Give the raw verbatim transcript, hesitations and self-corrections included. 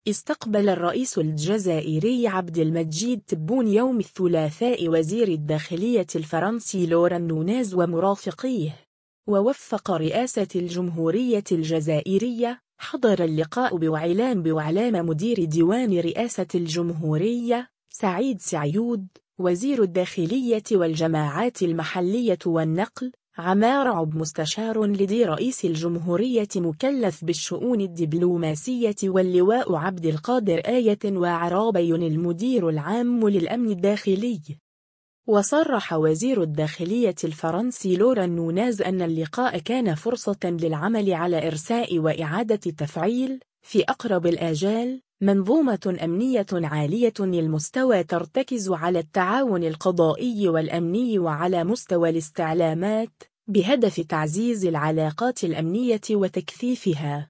استقبل الرئيس الجزائري عبد المجيد تبون يوم الثلاثاء وزير الداخلية الفرنسي لوران نوناز ومرافقيه، ووفق رئاسة الجمهورية الجزائرية. حضر اللقاء بوعلام بوعلام مدير ديوان رئاسة الجمهورية سعيد سعيود، وزير الداخلية والجماعات المحلية والنقل عمار عب، مستشار لدي رئيس الجمهورية مكلف بالشؤون الدبلوماسية واللواء عبد القادر آية، وعرابي المدير العام للأمن الداخلي. وصرح وزير الداخلية الفرنسي لوران نوناز أن اللقاء كان فرصة للعمل على إرساء وإعادة تفعيل في أقرب الآجال منظومة أمنية عالية المستوى ترتكز على التعاون القضائي والأمني وعلى مستوى الاستعلامات، بهدف تعزيز العلاقات الأمنية وتكثيفها.